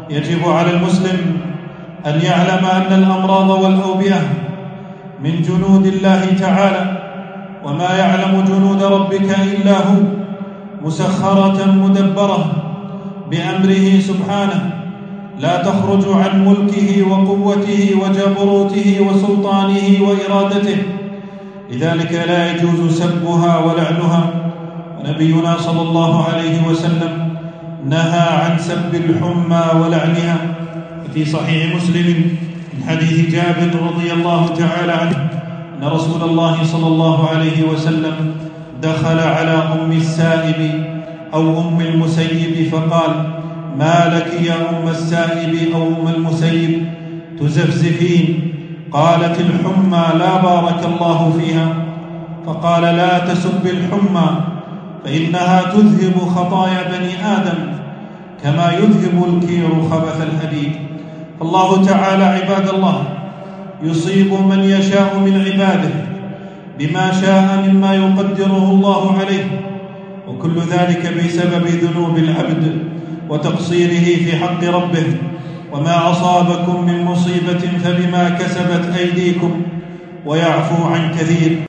يجب على المسلم أن يعلم أن الأمراض والأوبئة من جنود الله تعالى، وما يعلم جنود ربك إلا هو، مسخرة مدبرة بأمره سبحانه، لا تخرج عن ملكه وقوته وجبروته وسلطانه وإرادته، لذلك لا يجوز سبها ولعنها. ونبينا صلى الله عليه وسلم نهى عن سب الحمى ولعنها. في صحيح مسلم من حديث جابر رضي الله تعالى عنه أن رسول الله صلى الله عليه وسلم دخل على أم السائب أو أم المسيب فقال: ما لك يا أم السائب أو أم المسيب تزفزفين؟ قالت: الحمى لا بارك الله فيها. فقال: لا تسب الحمى فإنها تذهب خطايا بني آدم كما يذهب الكير خبث الحديد. الله تعالى عباد الله يصيب من يشاء من عباده بما شاء مما يقدره الله عليه، وكل ذلك بسبب ذنوب العبد وتقصيره في حق ربه. وما أصابكم من مصيبة فبما كسبت أيديكم ويعفو عن كثير.